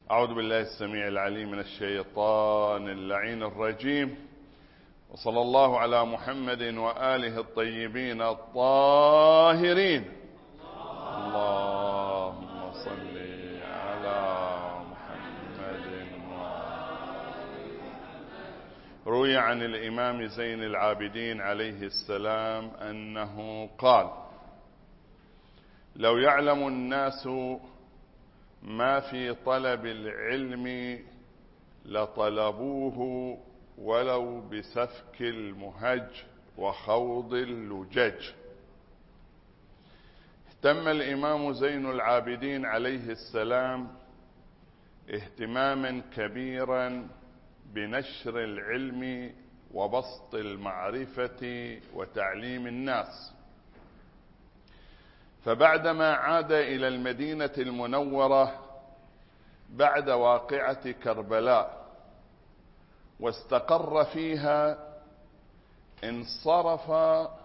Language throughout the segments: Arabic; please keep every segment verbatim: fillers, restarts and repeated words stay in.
أعوذ بالله السميع العليم من الشيطان اللعين الرجيم، وصلى الله على محمد وآله الطيبين الطاهرين. اللهم صل على محمد. روي عن الإمام زين العابدين عليه السلام أنه قال: لو يعلم الناس ما في طلب العلم لطلبوه ولو بسفك المهج وخوض اللجج. اهتم الإمام زين العابدين عليه السلام اهتماما كبيرا بنشر العلم وبسط المعرفة وتعليم الناس، فبعدما عاد إلى المدينة المنورة بعد واقعة كربلاء واستقر فيها، انصرف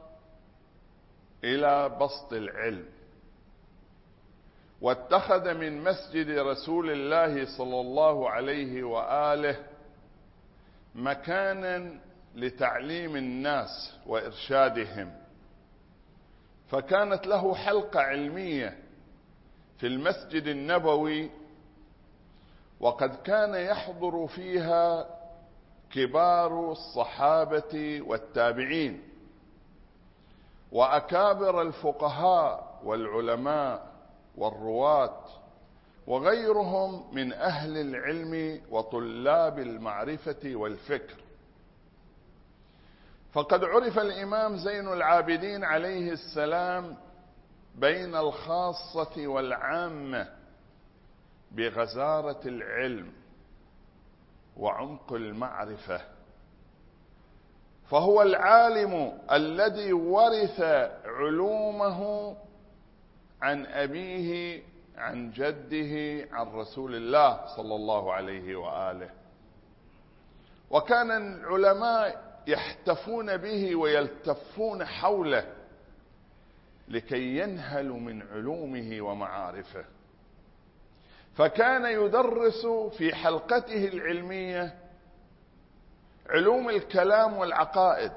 إلى بسط العلم، واتخذ من مسجد رسول الله صلى الله عليه وآله مكانا لتعليم الناس وإرشادهم، فكانت له حلقة علمية في المسجد النبوي، وقد كان يحضر فيها كبار الصحابة والتابعين وأكابر الفقهاء والعلماء والرواة وغيرهم من أهل العلم وطلاب المعرفة والفكر. فقد عرف الإمام زين العابدين عليه السلام بين الخاصة والعامة بغزارة العلم وعمق المعرفة، فهو العالم الذي ورث علومه عن أبيه عن جده عن رسول الله صلى الله عليه وآله، وكان العلماء يحتفون به ويلتفون حوله لكي ينهلوا من علومه ومعارفه، فكان يدرس في حلقته العلمية علوم الكلام والعقائد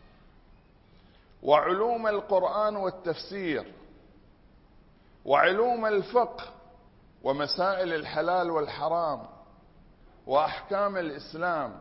وعلوم القرآن والتفسير وعلوم الفقه ومسائل الحلال والحرام وأحكام الإسلام.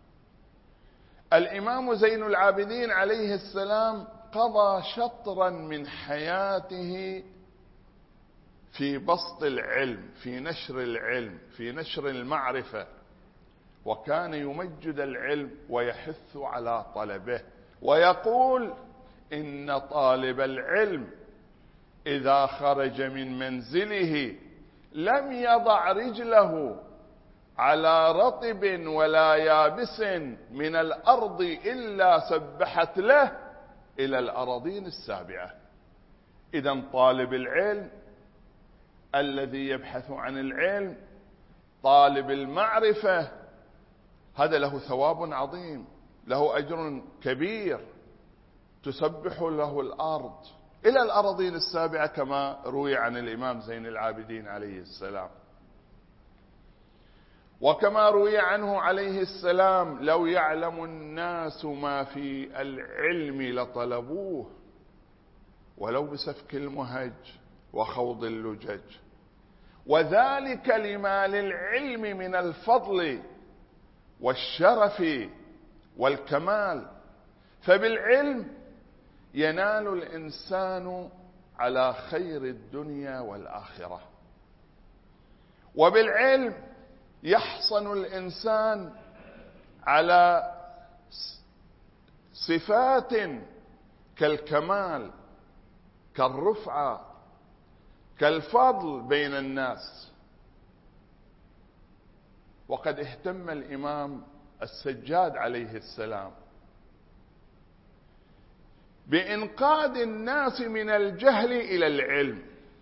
الإمام زين العابدين عليه السلام قضى شطرا من حياته في بسط العلم، في نشر العلم، في نشر المعرفة، وكان يمجد العلم ويحث على طلبه، ويقول: إن طالب العلم إذا خرج من منزله لم يضع رجله على رطب ولا يابس من الأرض إلا سبحت له إلى الأراضين السابعة. إذن طالب العلم الذي يبحث عن العلم، طالب المعرفة، هذا له ثواب عظيم، له أجر كبير، تسبح له الأرض إلى الأراضين السابعة كما روي عن الإمام زين العابدين عليه السلام. وكما روي عنه عليه السلام: لو يعلم الناس ما في العلم لطلبوه ولو بسفك المهج وخوض اللجج، وذلك لما للعلم من الفضل والشرف والكمال، فبالعلم ينال الإنسان على خير الدنيا والآخرة، وبالعلم يحصن الإنسان على صفات كالكمال، كالرفعة، كالفضل بين الناس. وقد اهتم الإمام السجاد عليه السلام بإنقاذ الناس من الجهل إلى العلم.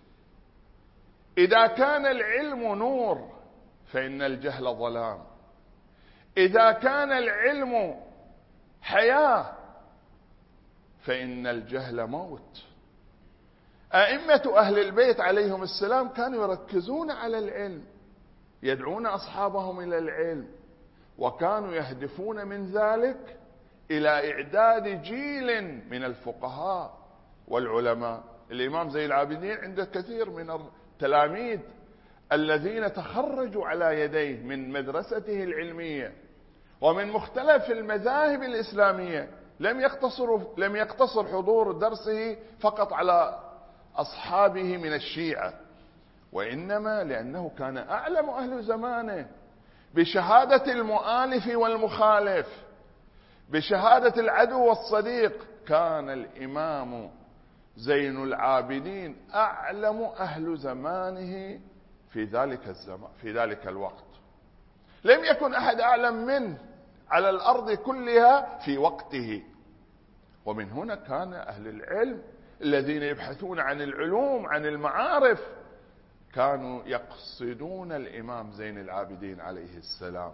إذا كان العلم نور فإن الجهل ظلام، إذا كان العلم حياة فإن الجهل موت. أئمة أهل البيت عليهم السلام كانوا يركزون على العلم، يدعون أصحابهم إلى العلم، وكانوا يهدفون من ذلك إلى إعداد جيل من الفقهاء والعلماء. الإمام زين العابدين عنده كثير من التلاميذ الذين تخرجوا على يديه من مدرسته العلمية ومن مختلف المذاهب الإسلامية. لم يقتصر لم يقتصر حضور درسه فقط على أصحابه من الشيعة، وإنما لأنه كان أعلم أهل زمانه بشهادة المؤالف والمخالف، بشهادة العدو والصديق. كان الإمام زين العابدين أعلم أهل زمانه في ذلك الزمان في ذلك الوقت. لم يكن أحد أعلم منه على الأرض كلها في وقته. ومن هنا كان أهل العلم الذين يبحثون عن العلوم عن المعارف كانوا يقصدون الإمام زين العابدين عليه السلام.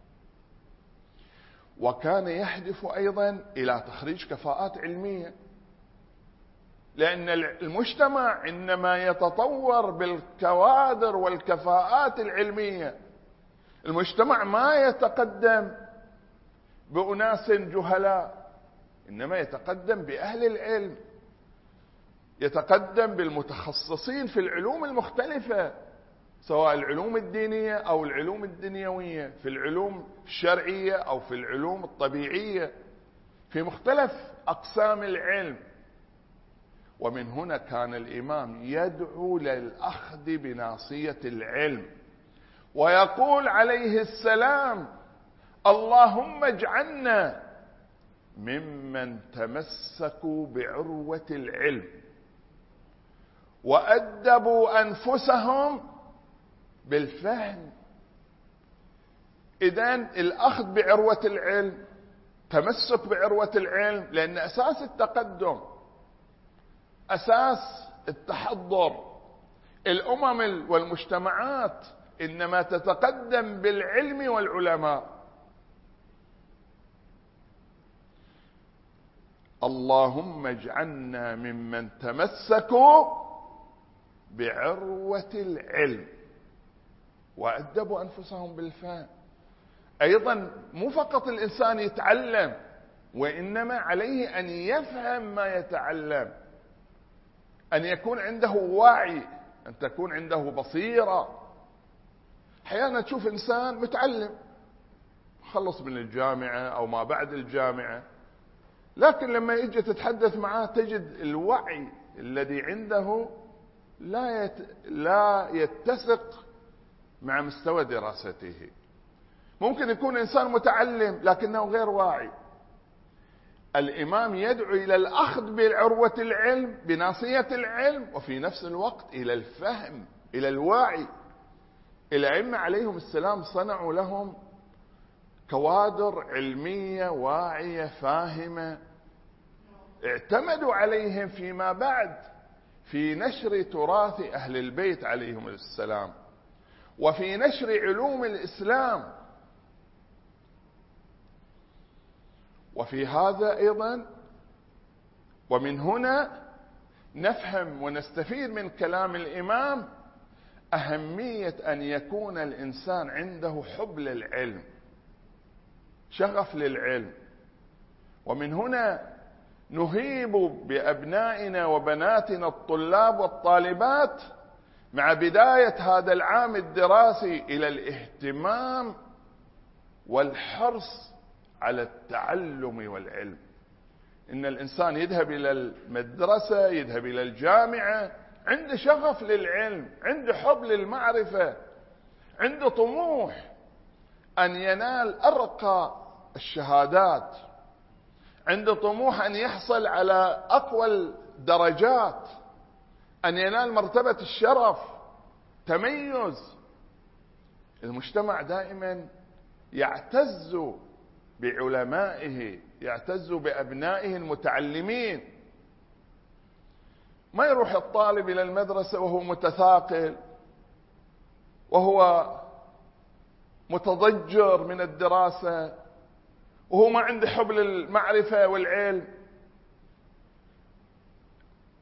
وكان يهدف أيضا إلى تخريج كفاءات علمية، لأن المجتمع عندما يتطور بالكوادر والكفاءات العلمية، المجتمع ما يتقدم بأناس جهلاء، إنما يتقدم بأهل العلم، يتقدم بالمتخصصين في العلوم المختلفة، سواء العلوم الدينية أو العلوم الدنيوية، في العلوم الشرعية أو في العلوم الطبيعية، في مختلف أقسام العلم. ومن هنا كان الإمام يدعو للأخذ بناصية العلم، ويقول عليه السلام: اللهم اجعلنا ممن تمسكوا بعروة العلم وأدبوا أنفسهم بالفهم. إذن الأخذ بعروة العلم، تمسك بعروة العلم، لأن أساس التقدم، أساس التحضر. الأمم والمجتمعات إنما تتقدم بالعلم والعلماء. اللهم اجعلنا ممن تمسكوا بعروة العلم وأدبوا أنفسهم بالفهم. أيضا مو فقط الإنسان يتعلم، وإنما عليه أن يفهم ما يتعلم، أن يكون عنده وعي، أن تكون عنده بصيرة. أحيانا تشوف إنسان متعلم خلص من الجامعة أو ما بعد الجامعة، لكن لما يجي تتحدث معاه تجد الوعي الذي عنده لا يت... لا يتسق مع مستوى دراسته. ممكن يكون إنسان متعلم لكنه غير واعي. الإمام يدعو إلى الأخذ بعروة العلم، بناصية العلم، وفي نفس الوقت إلى الفهم، إلى الوعي. الأئمة عليهم السلام صنعوا لهم كوادر علمية واعية فاهمة، اعتمدوا عليهم فيما بعد في نشر تراث أهل البيت عليهم السلام وفي نشر علوم الإسلام. وفي هذا أيضا، ومن هنا نفهم ونستفيد من كلام الإمام أهمية أن يكون الإنسان عنده حب للعلم، شغف للعلم. ومن هنا نهيب بأبنائنا وبناتنا الطلاب والطالبات مع بداية هذا العام الدراسي إلى الاهتمام والحرص على التعلم والعلم. إن الإنسان يذهب إلى المدرسة، يذهب إلى الجامعة، عنده شغف للعلم، عنده حب للمعرفة، عنده طموح أن ينال أرقى الشهادات، عنده طموح أن يحصل على أقوى الدرجات، أن ينال مرتبة الشرف، تميز. المجتمع دائما يعتز بعلمائه، يعتز بأبنائه المتعلمين. ما يروح الطالب إلى المدرسة وهو متثاقل، وهو متضجر من الدراسة، وهو ما عنده حب للمعرفة والعلم،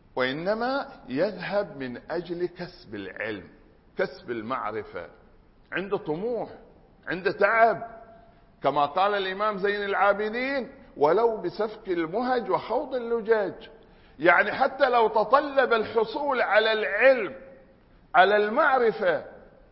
وإنما يذهب من أجل كسب العلم، كسب المعرفة. عنده طموح، عنده تعب، كما قال الإمام زين العابدين: ولو بسفك المهج وخوض اللجاج. يعني حتى لو تطلب الحصول على العلم، على المعرفة،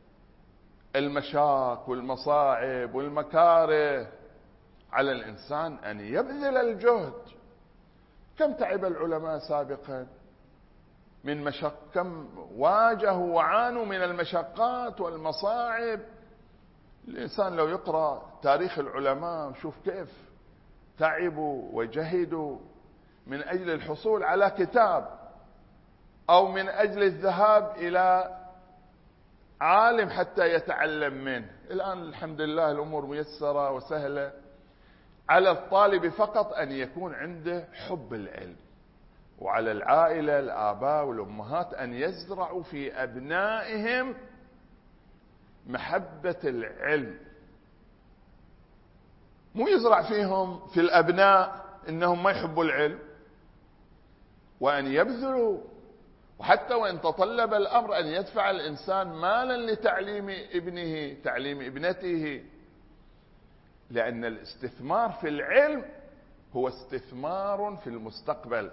المشاق والمصاعب والمكاره، على الإنسان أن يبذل الجهد. كم تعب العلماء سابقا من مشق، كم واجهوا وعانوا من المشقات والمصاعب. الإنسان لو يقرأ تاريخ العلماء وشوف كيف تعبوا وجهدوا من أجل الحصول على كتاب، أو من أجل الذهاب إلى عالم حتى يتعلم منه. الآن الحمد لله الأمور ميسرة وسهلة، على الطالب فقط أن يكون عنده حب العلم، وعلى العائلة الآباء والأمهات أن يزرعوا في أبنائهم محبة العلم، مو يزرع فيهم في الأبناء إنهم ما يحبوا العلم، وأن يبذلوا. وحتى وإن تطلب الأمر أن يدفع الإنسان مالا لتعليم ابنه، تعليم ابنته، لأن الاستثمار في العلم هو استثمار في المستقبل.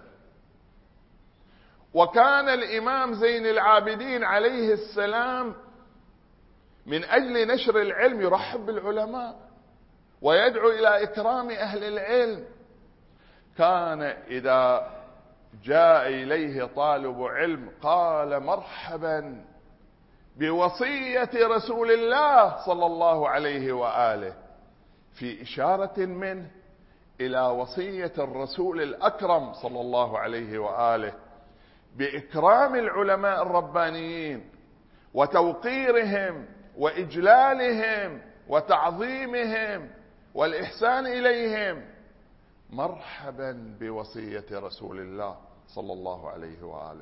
وكان الإمام زين العابدين عليه السلام من أجل نشر العلم يرحب بالعلماء ويدعو إلى إكرام أهل العلم. كان إذا جاء إليه طالب علم قال: مرحبا بوصية رسول الله صلى الله عليه وآله، في إشارة منه إلى وصية الرسول الأكرم صلى الله عليه وآله بإكرام العلماء الربانيين وتوقيرهم وإجلالهم وتعظيمهم والإحسان إليهم. مرحبا بوصية رسول الله صلى الله عليه وآله.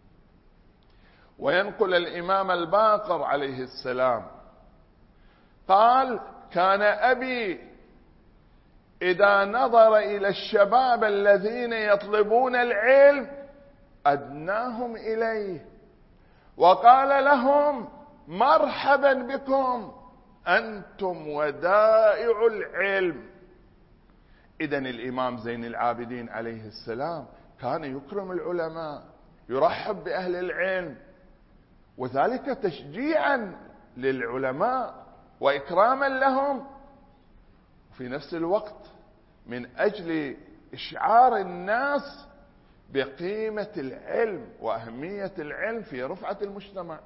وينقل الإمام الباقر عليه السلام قال: كان أبي إذا نظر إلى الشباب الذين يطلبون العلم أدناهم إليه وقال لهم: مرحبا بكم، أنتم ودائع العلم. إذن الإمام زين العابدين عليه السلام كان يكرم العلماء، يرحب بأهل العلم، وذلك تشجيعا للعلماء وإكراما لهم، وفي نفس الوقت من أجل إشعار الناس بقيمة العلم وأهمية العلم في رفعة المجتمع.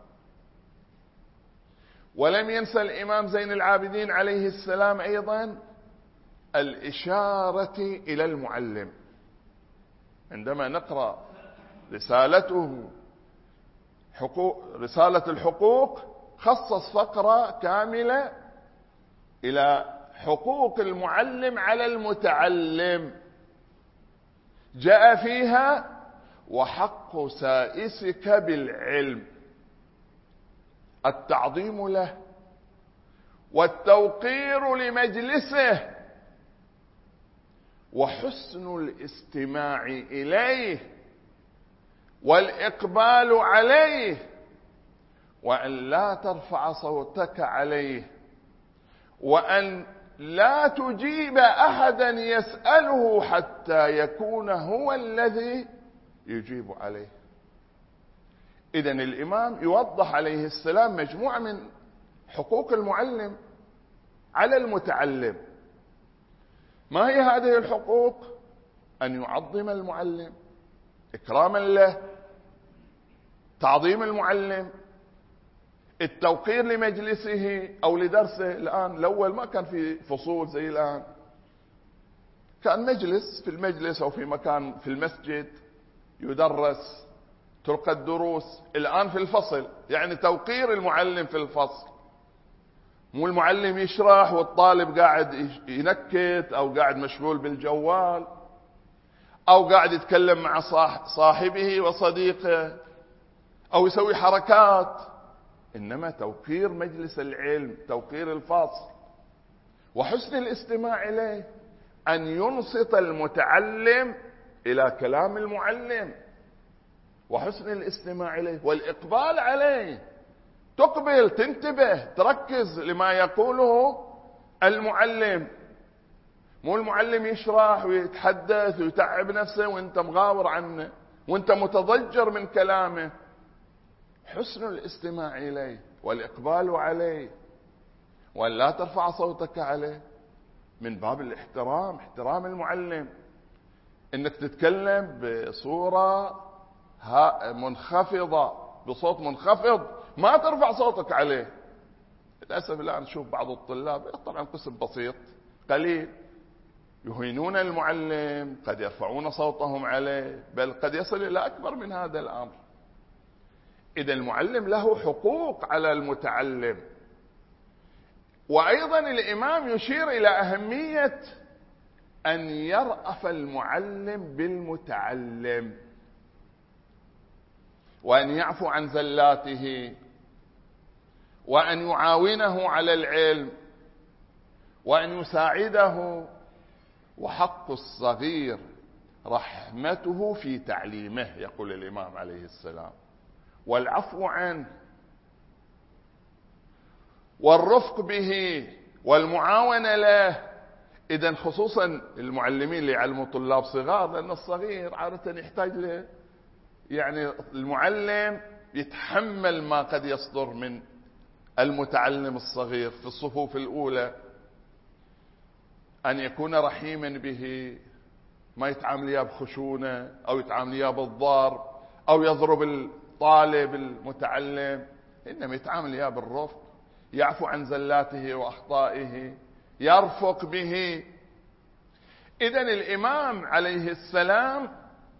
ولم ينسى الإمام زين العابدين عليه السلام أيضا الإشارة إلى المعلم. عندما نقرأ رسالته حقوق رسالة الحقوق خصص فقرة كاملة إلى حقوق المعلم على المتعلم، جاء فيها: وحق سائسك بالعلم التعظيم له والتوقير لمجلسه وحسن الاستماع إليه والإقبال عليه، وأن لا ترفع صوتك عليه، وأن لا تجيب أحدا يسأله حتى يكون هو الذي يجيب عليه. إذن الإمام يوضح عليه السلام مجموعة من حقوق المعلم على المتعلم. ما هي هذه الحقوق؟ أن يعظم المعلم إكراما له، تعظيم المعلم، التوقير لمجلسه أو لدرسه. الآن الأول ما كان في فصول زي الآن، كان مجلس، في المجلس أو في مكان في المسجد يدرس، تلقى الدروس. الآن في الفصل، يعني توقير المعلم في الفصل، مو المعلم يشرح والطالب قاعد ينكت أو قاعد مشغول بالجوال أو قاعد يتكلم مع صاحبه وصديقه أو يسوي حركات. إنما توقير مجلس العلم، توقير الفصل، وحسن الاستماع إليه، أن ينصت المتعلم إلى كلام المعلم، وحسن الاستماع إليه والإقبال عليه، تقبل، تنتبه، تركز لما يقوله المعلم. مو المعلم يشرح ويتحدث ويتعب نفسه وانت مغاور عنه وانت متضجر من كلامه. حسن الاستماع إليه والإقبال عليه، ولا ترفع صوتك عليه من باب الاحترام، احترام المعلم. انك تتكلم بصورة منخفضة، بصوت منخفض، ما ترفع صوتك عليه. للأسف الآن نشوف بعض الطلاب، طبعا قسم بسيط قليل، يهينون المعلم، قد يرفعون صوتهم عليه، بل قد يصل إلى أكبر من هذا الأمر. إذا المعلم له حقوق على المتعلم. وأيضا الإمام يشير إلى أهمية أن يرأف المعلم بالمتعلم، وأن يعفو عن زلاته، وأن يعاونه على العلم، وأن يساعده. وحق الصغير رحمته في تعليمه، يقول الإمام عليه السلام، والعفو عنه والرفق به والمعاونة له. إذن خصوصا المعلمين اللي يعلموا طلاب صغار، لأن الصغير عادة يحتاج له، يعني المعلم يتحمل ما قد يصدر من المتعلم الصغير في الصفوف الأولى، أن يكون رحيما به، ما يتعامل يا بخشونة أو يتعامل يا بالضرب أو يضرب الطالب المتعلم، إنما يتعامل يا بالرفق، يعفو عن زلاته وأخطائه، يرفق به. إذن الإمام عليه السلام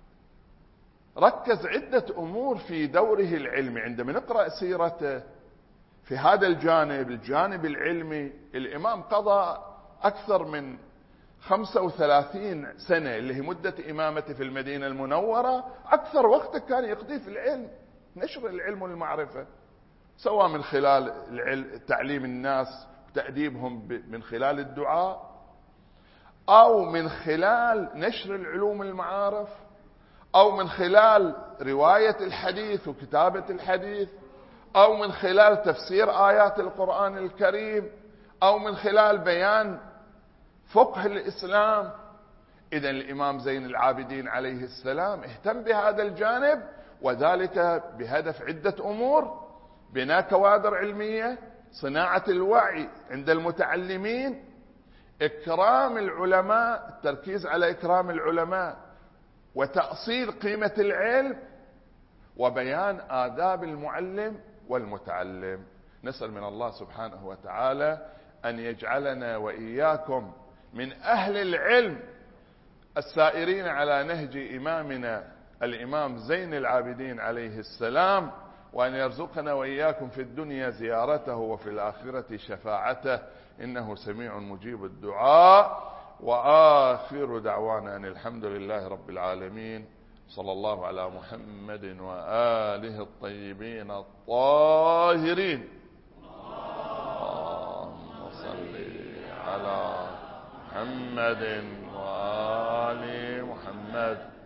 ركز عدة أمور في دوره العلمي. عندما نقرأ سيرته في هذا الجانب، الجانب العلمي، الإمام قضى أكثر من خمسة وثلاثين سنة اللي هي مدة إمامته في المدينة المنورة. أكثر وقته كان يقضيه في العلم، نشر العلم والمعرفة، سواء من خلال تعليم الناس وتأديبهم من خلال الدعاء، أو من خلال نشر العلوم المعارف، أو من خلال رواية الحديث وكتابة الحديث، أو من خلال تفسير آيات القرآن الكريم، أو من خلال بيان فقه الإسلام. إذن الإمام زين العابدين عليه السلام اهتم بهذا الجانب، وذلك بهدف عدة أمور: بناء كوادر علمية، صناعة الوعي عند المتعلمين، إكرام العلماء، التركيز على إكرام العلماء وتأصيل قيمة العلم، وبيان آداب المعلم والمتعلم. نسأل من الله سبحانه وتعالى أن يجعلنا وإياكم من أهل العلم السائرين على نهج إمامنا الإمام زين العابدين عليه السلام، وأن يرزقنا وإياكم في الدنيا زيارته وفي الآخرة شفاعته، إنه سميع مجيب الدعاء. وآخر دعوانا أن الحمد لله رب العالمين، صلى الله على محمد وآله الطيبين الطاهرين. اللهم صل على محمد وآل محمد